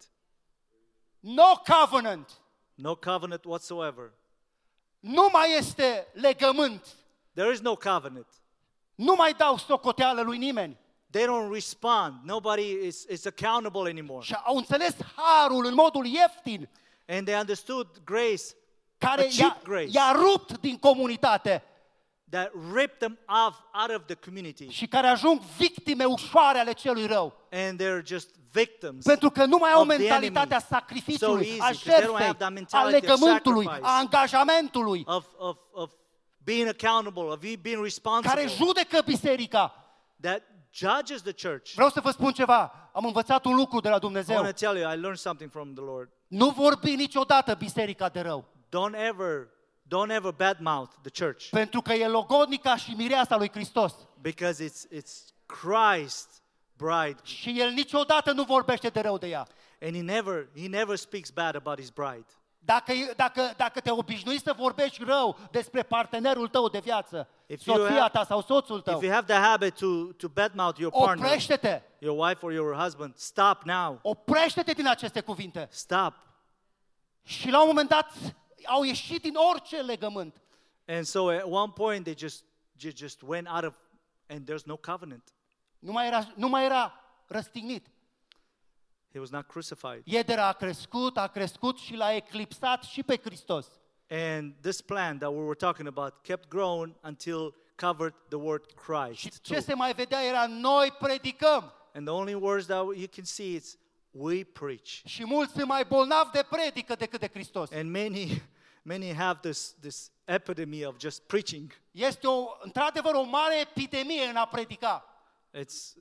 No Covenant. No covenant whatsoever. Nu mai este legământ. There is no covenant. Nu mai dau socoteală lui nimeni. They don't respond. Nobody is, is accountable anymore. Și au înțeles harul în modul ieftin, And they understood grace, care a i-a, cheap grace, i-a rupt din comunitate that ripped them off out of the community. și care ajung victime ușoare ale celui rău. And they're just victims. Pentru că nu mai au of the mentalitatea enemy. sacrificiului, So easy, a 'cause they don't jertfei, have that a mentality of legământului, sacrifice. a angajamentului, Of, of, of being accountable, of being responsible, care judecă biserica. that judges the church. Vreau să vă spun ceva, am învățat un lucru de la I Dumnezeu. want to tell you, I learned something from the Lord. Nu vorbi niciodată biserica de rău, Don't ever, don't ever badmouth the church, pentru că e logodnica și mireasa lui Hristos. because it's it's Christ's bride, Și el niciodată nu vorbește de rău de ea. and he never he never speaks bad about his bride. Dacă, dacă, dacă te obișnuiești să vorbești rău despre partenerul tău de viață, If you soția have- ta sau soțul tău, If you have the habit to to badmouth your partner, oprește-te! your wife or your husband, stop now. Oprește-te din aceste cuvinte. Stop. Și la un moment dat au ieșit din orice legământ. And so at one point they just ju- just went out of, and there's no covenant. Nu mai era, nu mai era răstignit. He was not crucified. Iederea a crescut, a crescut și l-a eclipsat și pe Hristos. And this plant that we were talking about kept growing until covered the word Și Christ ce too. se mai vedea era noi predicăm. And the only words that you can see is we preach. Și mulți sunt mai bolnavi de predică decât de Hristos. And many many have this this epidemy of just preaching. Este o, într-adevăr o mare epidemie în a predica. It's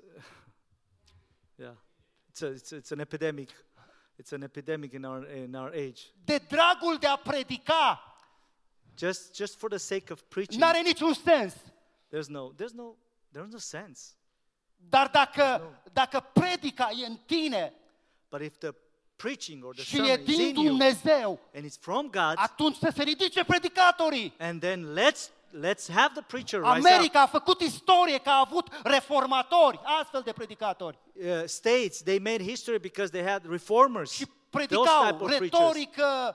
yeah. It's a, it's, it's an epidemic. It's an epidemic in our in our age. De dragul de a predica, Just just for the sake of preaching. n-are niciun sens. There's no there's no there's no sense. Dar dacă, dacă predica e în tine But if the preaching or the și sermon e is din in you Dumnezeu, and it's from God, atunci să se ridice predicatorii. and then let's let's have the preacher rise up. America a făcut istorie că a avut reformatori, astfel de predicatori. Uh, states, they made history because they had reformers. Și Those type predicau of preachers. retorică,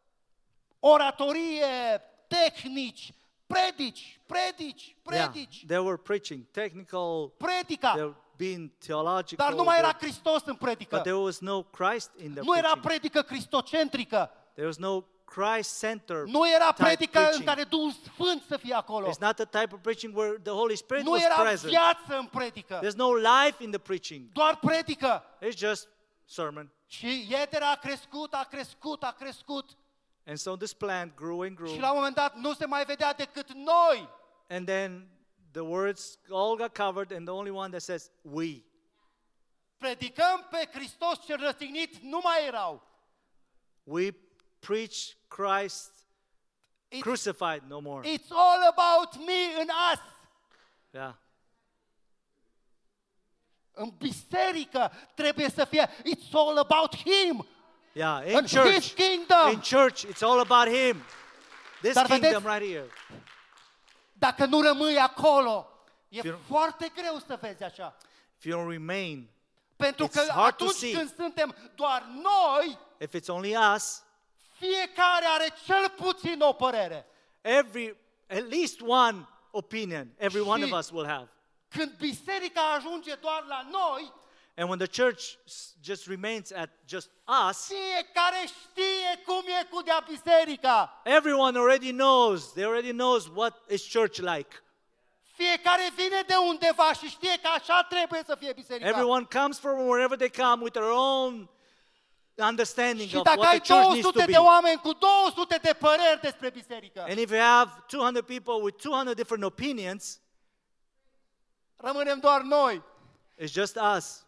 oratorie, tehnici, predici, predici, Yeah, predici, they were preaching technical, they predica. were being theological. Dar nu mai era they- Hristos în but predică. there was no Christ in the Nu era preaching. predică cristocentrică. There was no Christ-centered Nu era type predică în preaching. care Duhul Sfânt să fie acolo. It's not the type of preaching where the Holy Spirit Nu was era present. viață în predică. There's no life in the preaching. Doar predică. It's just sermon. Și iederea a crescut, a crescut, a crescut. And so this plant grew and grew. Și la un moment dat nu se mai vedea decât noi. And then the words all got covered, and the only one that says we. Predicăm pe Hristos cel răstignit, nu mai erau. We preach Christ It's, crucified no more. it's all about me and us. Yeah. În biserică trebuie să fie it's all about him. Yeah, in And church. his kingdom. In church, it's all about him. This Dar kingdom vedeți, right here. Dacă nu rămâi acolo, e If you- foarte greu să vezi așa. If you don't remain, Pentru it's că hard to atunci see. când suntem doar noi, if it's only us, fiecare are cel puțin o părere. every at least one opinion every one of Și- us will have. Când biserica ajunge doar la noi, And when the church s- just remains at just us, fiecare știe cum e cu de-a biserica. everyone already knows. They already knows what is church like. Fiecare vine de undeva și știe că așa trebuie să fie biserica. Everyone comes from wherever they come with their own understanding Și of dacă what the ai church două needs to sute be. de oameni cu două sute de păreri despre biserică, And if you have two hundred people with two hundred different opinions, rămânem doar noi. it's just us.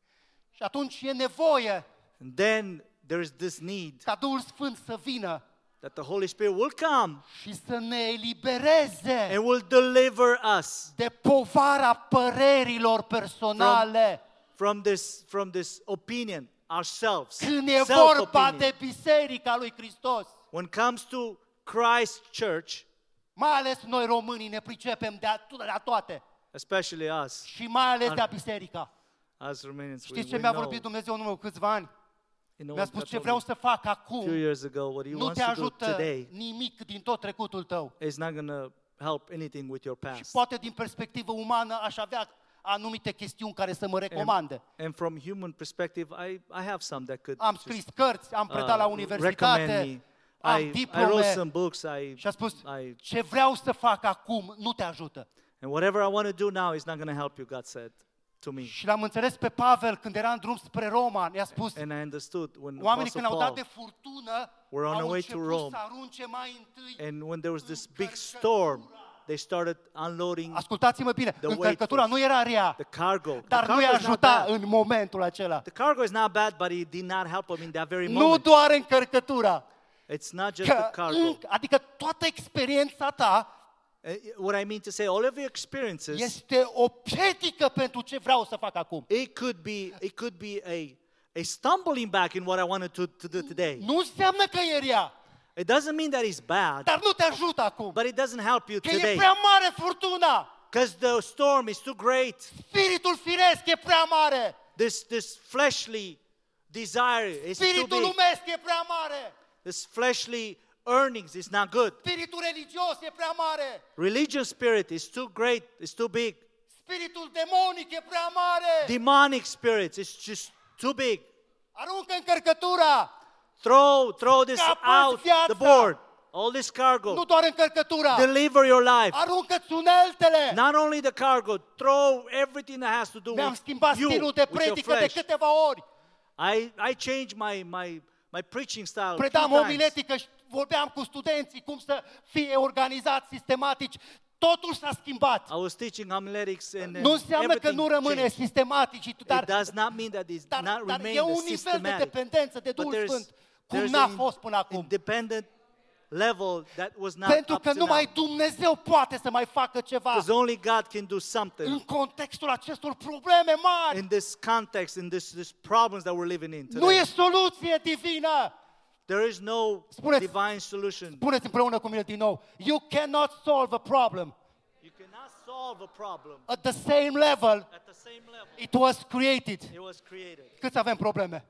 Și atunci e nevoie And then there is this need ca Duhul Sfânt să vină that the Holy Spirit will come și să ne elibereze and will deliver us de povara părerilor personale. from this from this opinion ourselves. Când e vorba Self-opinion. de biserica lui Hristos, When it comes to Christ Church, mai ales noi românii ne pricepem de, a, de la toate especially us și mai ales de a biserica. as Romanians, we, Știți ce we mi-a know, vorbit Dumnezeu în urmă cu câțiva ani? you know, Mi-a God spus ce told vreau me să fac a acum few years ago, what He nu wants te to do ajută today nimic din tot trecutul tău. is not going to help anything with your Și past. poate din perspectivă umană aș avea anumite chestiuni care să mă recomande. And, and from human perspective, I, I have some that could Am just, scris cărți, am predat la uh, universitate, recommend me. am I, I wrote diplome some books. I, și a spus I, ce vreau să fac acum nu te ajută. and whatever I want to do now is not going to help you, God said to me. Și l-am înțeles pe Pavel când era în drum spre Roma, ne-a spus And I understood when oamenii Apostle când au dat Paul, de furtună, were on au the way to început Rome. să arunce mai întâi. and when there was this big storm, they started unloading Ascultați-mă bine, The încărcătura weight nu era rea, the cargo. The dar nu i-a cargo is not ajuta bad. în momentul acela. The cargo is not bad, but it did not help them in that very Nu moment. doar încărcătura, It's not just the că, cargo. înc- adică toată experiența ta Uh, What I mean to say, all of your experiences, este o piedică pentru ce vreau să fac acum. it could be it could be a a stumbling back in what I wanted to, to do today. Nu înseamnă că e rea, It doesn't mean that it's bad, dar nu te ajută acum. but it doesn't help you Că e today prea mare furtuna. because the storm is too great. Spiritul firesc e prea mare. This this fleshly desire is too Spiritul big. lumesc e prea mare. This fleshly earnings is not good. Spiritul religios e prea mare. Religious spirit is too great, it's too big. Spiritul demonic e prea mare. Demonic spirits is just too big. Aruncă încărcătura. Throw throw this Scapă-ți out viața. the board. All this cargo. Nu doar încărcătura. Deliver your life. Aruncă-ți uneltele. Not only the cargo, throw everything that has to do Mi-am with schimbat you, stilul de with your predică de flesh. câteva ori. I, I changed my, my, my preaching style a few Predam times. omiletică și vorbeam cu studenții cum să fie organizați, sistematici. Totul s-a schimbat. I was teaching homiletics and, and Nu înseamnă că everything nu rămâne changed. sistematic, și tu- dar, It does not mean that it's dar, not dar remain e un nivel de systematic. dependență de But Duhul there's, Sfânt, cum there's n-a an fost până acum. independent level that was not Pentru up că to numai now. Dumnezeu poate să mai facă ceva Because only God can do în something contextul acestor probleme mari. in this context, in this, this problems that we're living in Nu today. e soluție divină. There is no Spuneți- divine solution. Spuneți împreună cu mine din nou. You cannot solve a problem You cannot solve a problem at the same level at the same level it was created. it was created. Câți avem probleme?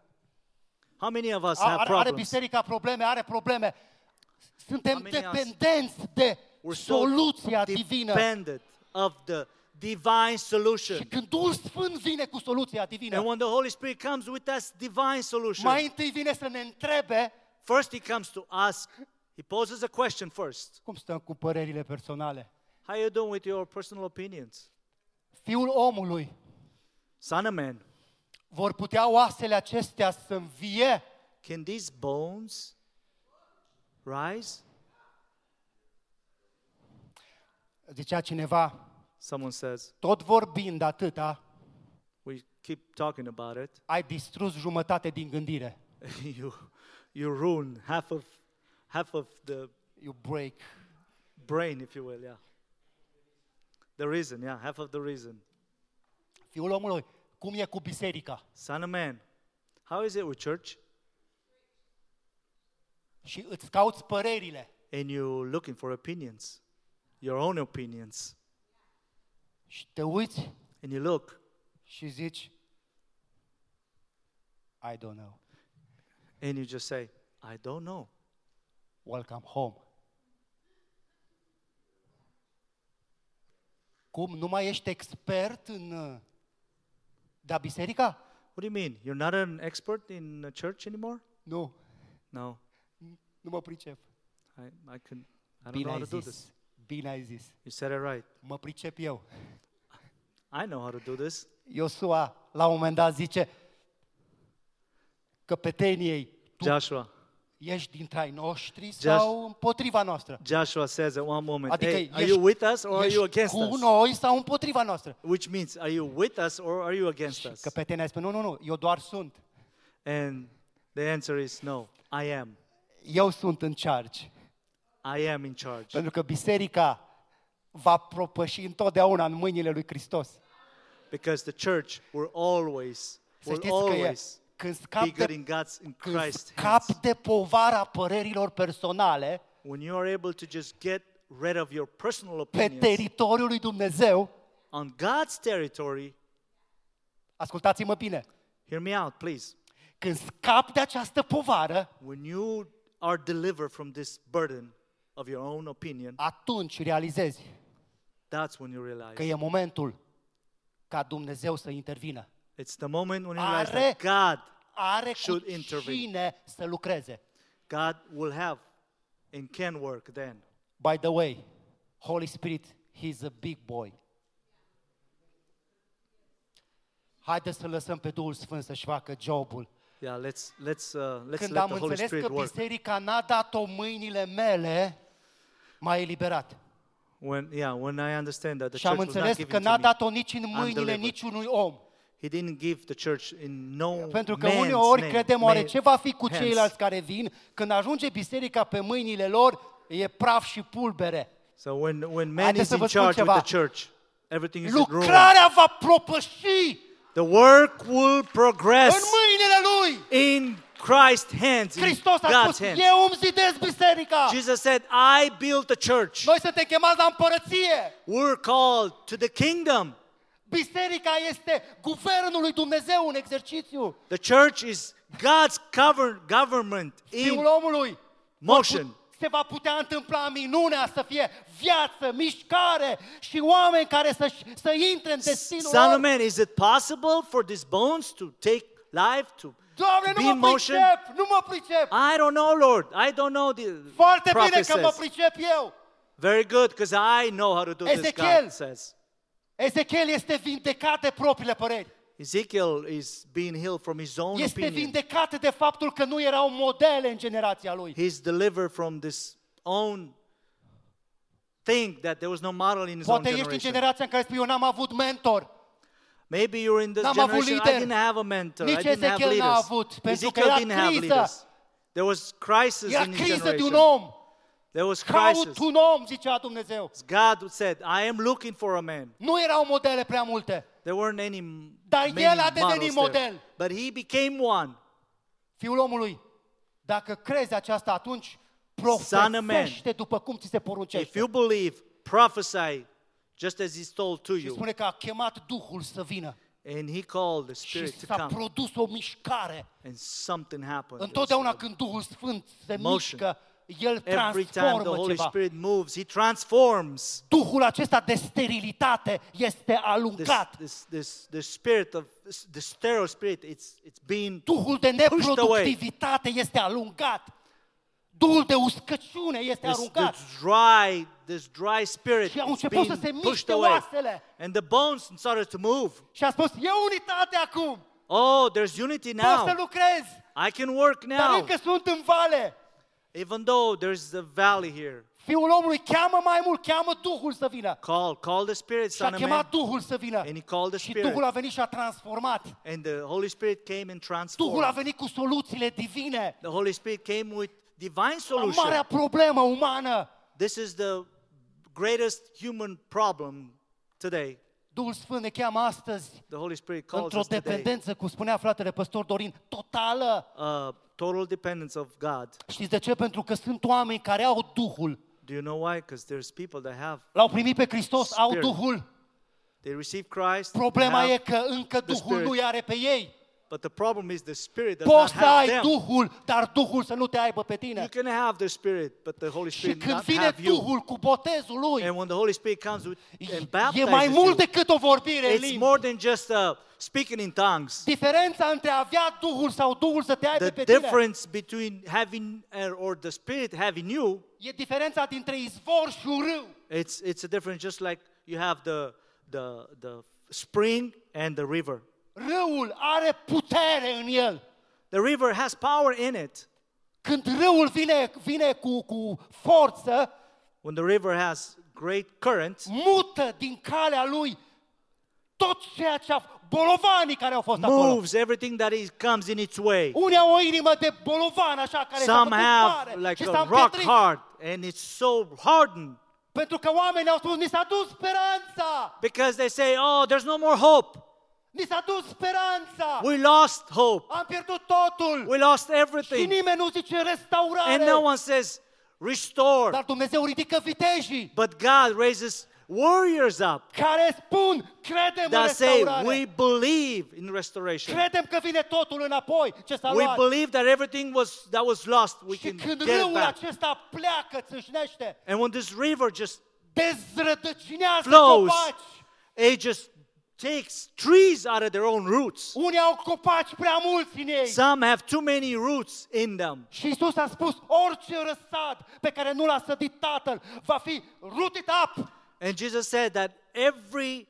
How many of us A- have Are, are problems? biserica probleme? Are probleme. Suntem How many of us- dependenți de We're so soluția divină. dependent of the divine Și solution. când Duhul Sfânt vine cu soluția And divină, when the Holy Spirit comes with that divine solution, mai întâi vine să ne întrebe first He comes to ask, He poses a question first. cum stăm cu părerile personale. How are you doing with your personal opinions? Fiul omului, Son of man, vor putea oasele acestea să învie? can these bones rise? Zicea cineva, Someone says, tot vorbind atâta, we keep talking about it. ai distrus jumătate din gândire. you, you ruin half of, half of the You break. brain, if you will, yeah. The reason, yeah, half of the reason. Fiul omului, cum e cu biserica? Son of man, how is it with church? Și îți cauți părerile. And you're looking for opinions, your own opinions. Și te uiți And you look și zici, I don't know. and you just say, I don't know. Welcome home. Cum? Nu mai ești expert în uh, da biserica? What do you mean? You're not an expert in a church anymore? Nu, No. nu mă pricep. I, I can I don't Bine know how ai to do zis, this. bine ai zis. You said it right. Mă pricep eu. I know how to do this. Iosua la un moment dat zice, căpeteniei, tu Joshua. ești dintre ai noștri Just- sau împotriva noastră? Joshua says at one moment, Adică hey, are ești- you with us or are you Ești against cu us? noi sau împotriva noastră? Which means, are you with us or are you against Și us? căpetenia spune, nu, nu, nu, eu doar sunt. And the answer is no, I am. Eu sunt în charge. I am in charge. Pentru că biserica va propăși întotdeauna în mâinile lui Hristos. Because the church will always, Să will știți că e, always când be scapi good de, in God's, in când Christ's scapi hands. de povara părerilor personale When you are able to just get rid of your personal pe opinions teritoriul lui Dumnezeu, on God's territory, ascultați-mă bine, hear me out, please. când scapi de această povară, When you are delivered from this burden of your own opinion, atunci realizezi that's when you realize că e momentul ca Dumnezeu să intervină. it's the moment when you realize Are, that God, are cu should intervene. cine să lucreze. God will have and can work then. By the way, Holy Spirit, He's a big boy. Haideți să lăsăm pe Duhul Sfânt să-și facă jobul. Yeah, let's let's uh, let's Când let am the Holy înțeles Spirit că work. biserica n-a dat-o mâinile mele, m-a eliberat. When yeah, when I understand that the Și am church was not înțeles given că to n-a me, dat-o nici în mâinile delivered. niciunui om. He didn't give the church in no Pentru că man's uneori name, credem, oare man- ce va fi cu hands. ceilalți care vin? Când ajunge biserica pe mâinile lor, e praf și pulbere. So when when man Haideți is să in vă spun charge with ceva. the church, everything is in ruin. Lucrarea va propăși The work will în progress mâinile lui. in Christ's hands, in Hristos a God's spus, hands. eu îmi zidesc biserica. Jesus said, I built the church. Noi suntem chemați la împărăție. We're called to the kingdom. Biserica este guvernul lui Dumnezeu în exercițiu. The church is God's govern, government Fiul in omului motion. se va putea întâmpla minunea să fie viață, mișcare și oameni care să, să intre în destinul Son of lor. man, is it possible for these bones to take life, to, Doamne, to nu be in mă motion? pricep, nu mă pricep. I don't know, Lord. I don't know the Foarte prophet bine că mă says. pricep eu. Very good, because I know how to do this, Ezechiel. God says. Ezechiel este vindecat de propriile păreri. Ezekiel is being healed from his own Este opinion. vindecat de faptul că nu erau modele în generația lui. He's delivered from this own thing that there was no model in his own Poate ești în generation. generația în care spui, eu n-am avut mentor. Maybe you're in this N-am avut generation, I lider. didn't have a mentor, Nici I didn't have Ezechiel n-a leaders. avut, pentru că Ezekiel era didn't have criză. leaders. There was crisis Era in his criză de un generation. om. There was Caut crisis. un om, zicea Dumnezeu. God said, I am looking for a man. Nu erau modele prea multe. There weren't any m- Dar many el a devenit models there. model. But he became one. Fiul omului, dacă crezi aceasta, atunci Son of man. profesește după cum ți se If poruncește. you believe, prophesy just as he's told to Și you. spune că a chemat Duhul să vină. And he called the Și Spirit to s-a come. produs o mișcare. And something happened. Întotdeauna când Duhul Sfânt se Motion. mișcă, El Every time the transformă Holy ceva. Spirit moves, he transforms. Duhul acesta de sterilitate este This, alungat. this, this, the spirit of, the sterile spirit, it's, it's being Duhul de pushed away. neproductivitate este alungat. Duhul de uscăciune este This, aruncat. this dry, this dry spirit Și au is început să being se pushed miște away. oasele. And the bones started to move. Și a spus, e unitate acum. Oh, there's unity Poți să now. lucrezi. I can work Dar now. încă sunt în vale. Even though there's a valley here. Fiul omului cheamă mai mult, cheamă Duhul să vină. Call, call the Spirit, Și a Son of man. chemat Duhul să vină. And he called the Și Spirit. Duhul a venit și a transformat. And the Holy Spirit came and Duhul a transformed. venit cu soluțiile divine. The Holy Spirit came with divine La solution. marea problemă umană. This is the greatest human problem today. Duhul Sfânt ne cheamă astăzi The Holy Spirit calls într-o us today. dependență, cum spunea fratele păstor Dorin, totală. Uh, total dependence of God. Știți de ce? Pentru că sunt oameni care au Duhul. Do you know why? Because there's people that have. L-au primit pe Hristos, au Spirit. Duhul. They receive Christ. they Problema have- e că încă the Duhul nu-i are pe ei. But the problem is the Spirit does not Poți să have ai them. Duhul, dar Duhul să nu te aibă pe You tine. can have the Spirit, but the Holy Și Spirit când not vine have you. Duhul cu botezul Lui, And when the Holy Spirit comes with, and e baptizes mai mult you, decât o vorbire în it's limbi. more than just uh, speaking in tongues. Diferența între a avea Duhul sau Duhul să te aibă The pe tine difference between having uh, or the Spirit having you, e diferența dintre izvor și un râu. it's it's a difference. Just like you have the the the spring and the river. Râul are putere în el. The river has power in it. Când râul vine, vine cu, cu forță, When the river has great current, mută din calea lui tot ceea ce a bolovanii care au fost acolo. moves everything that is, comes in its way. Unii au o inimă de bolovan, așa, care s-a Some făcut have mare like și s-a a rock împietrit. hard, and it's so hardened Pentru că oamenii au spus, ni s-a dus speranța! because they say, "Oh, there's no more hope. Ni s-a dus speranța! We lost hope. Am pierdut totul! We lost Și everything." nimeni nu zice restaurare! And no one says, "Restore." Dar Dumnezeu ridică vitejii But God raises warriors up care spun, credem în that say, restaurare! "We believe in restoration. Credem că vine totul înapoi, ce s-a We luat. believe that everything was that was lost, we Și can când get it râul back." acesta pleacă, țâșnește, And when this river just dezrădăcinează flows, copaci. it just takes trees out of their own roots. Unii au copaci prea mulți în ei. Some have too many roots in them. Și Iisus a spus, orice răsad pe care nu l-a sădit Tatăl va fi rooted up. And Jesus said that every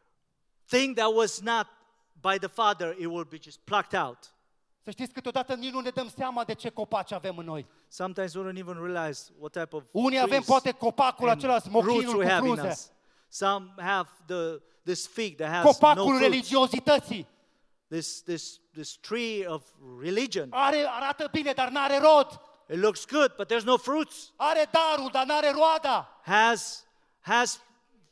thing that was not by the Father, it will be just plucked out. Să știți, câteodată nici nu ne dăm seama de ce copaci avem în noi. Sometimes we don't even realize what type of Unii avem trees poate copacul and acela, roots smochinul we cu have in frunze. us. Some have the this fig that has Copacul no fruits. religiozității. This this this tree of religion. Are, arată bine, dar n-are rod. It looks good, but there's no fruits. Are darul, dar n-are roada. Has has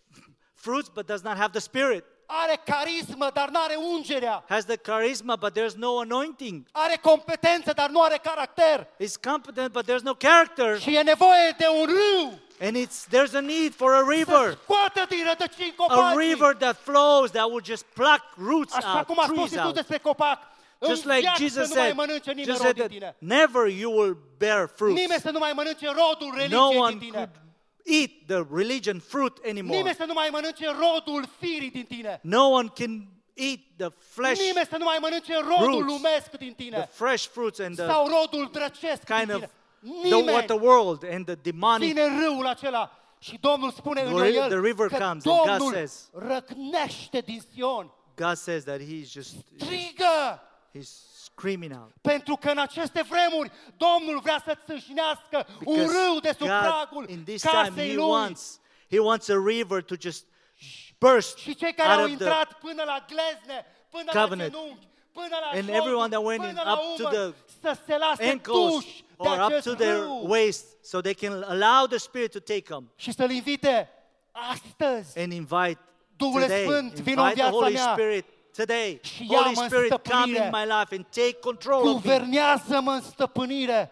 fruits, but does not have the Spirit. Are carismă, dar n-are ungerea. Has the charisma, but there's no anointing. Are competență, dar nu are caracter. Is competent, but there's no character. Și e nevoie de un râu And it's there's a need for a să river. scoată din rădăcini A copacii. river that flows, that will just pluck roots Așa out, cum a spus trees Iisus out. despre copac. Just În like viață Jesus să nu mai said, mănânce nimeni just rod said din that tine. never you will bear fruits. Nimeni să nu mai mănânce rodul No religiei one din tine. could eat the religion fruit anymore. Nimeni să nu mai mănânce rodul firii din tine. No one can eat the flesh, Nimeni să nu mai mănânce rodul Roots. lumesc din the tine. fresh fruits and the Sau rodul drăcesc din kind of tine. the, what the Nimeni. world and the demonic. Vine râul acela și Domnul spune în The ri- el the river că comes and God Domnul says- răcnește din Sion. God says that He's just Strigă! He's screaming out. Pentru că în aceste vremuri Domnul vrea să țâșnească un Because râu de sub God, pragul in this time, casei He Lui. wants He wants a river to just burst Și cei care au out of the intrat până la glezne, până covenant. la genunchi, până la And șolduri, everyone that went in până la up to umăr, the să se lase ankles duși de or up acest to their râu waist, so they can allow the Spirit to take them și să-L invite astăzi. and invite Duhule today, Sfânt, vino în invite the viața Holy mea Spirit today. și Holy ia-mă în Spirit, come stăpânire. in my life and take control of me. Guvernează-mă în stăpânire,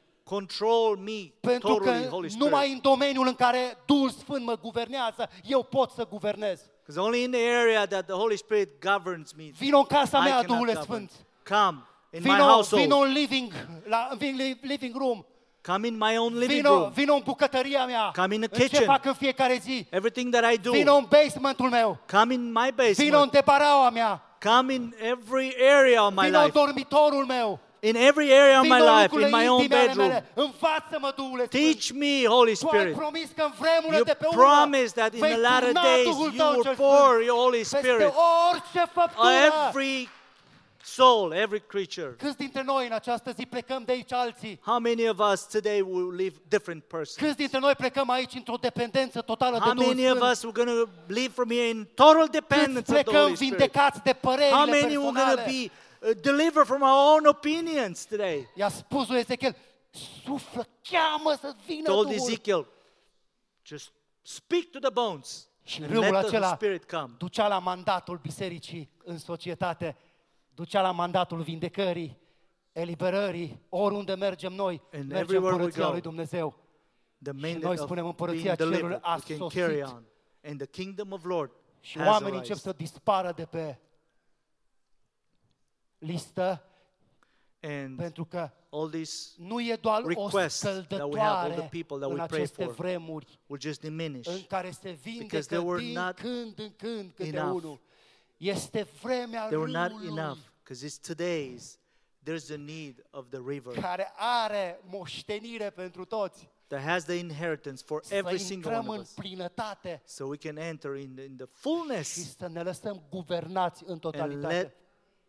Control me pentru că totally, Holy Spirit. numai în domeniul în care Duhul Sfânt mă guvernează, eu pot să guvernez. Because only in the area that the Holy Spirit governs me, Vino în casa I mea, cannot Duhule govern. Sfânt. Come in my Vino, household. vino în living, la, în living room. Come in my own living Vino, room. vino în bucătăria mea. Come in the În ce kitchen. fac în fiecare zi. Everything that I do. Vino în basementul meu. Come in my Vino în basement. debaraua mea. Come in every area of my Vino în life. dormitorul meu. In every area of my Vino în life, lucrurile in my own intime ale bedroom. mele. Învață-mă, Duhule Sfânt. Teach me, Holy Tu ai Spirit. promis că în vremurile You de pe urmă promised that in vei the latter turna days Duhul you Tău will cel pour Sfânt your Holy peste Spirit orice făptură. on every soul, every creature. Câți dintre noi în această zi plecăm de aici alții? How many of us today will live different persons? Câți dintre noi plecăm aici într-o dependență totală de How Duhul many of Sfânt? us are going to live from here in total Câți dependence of the plecăm Holy Spirit? vindecați de How părerile many are going to personale? be uh, delivered from our own opinions today? I-a spus lui Ezechiel, suflă, cheamă să vină Told Duhul. Ezekiel, just speak to the bones. Și And râul let the acela Spirit come. ducea la mandatul bisericii în societate, ducea la mandatul vindecării, eliberării, oriunde mergem noi, And mergem everywhere we împărăția go, lui Dumnezeu. The Și mandate noi of spunem being împărăția cerului delivered, a we can carry sosit. on. And the kingdom of Lord Și has oamenii încep arisen. să dispară de pe listă, And pentru că all these nu e doar o requests that we have, all scăldătoare the people that în we pray aceste for, vremuri will just diminish. în care se Because vindecă they were din not când în când câte enough. unul. Este vremea They were not râului enough because it's today's. There's the need of the river care are moștenire pentru toți. that has the inheritance for every Să single one intrăm of în us, plinătate so we can enter in the, in the și fullness să ne lăsăm guvernați în and totalitate. let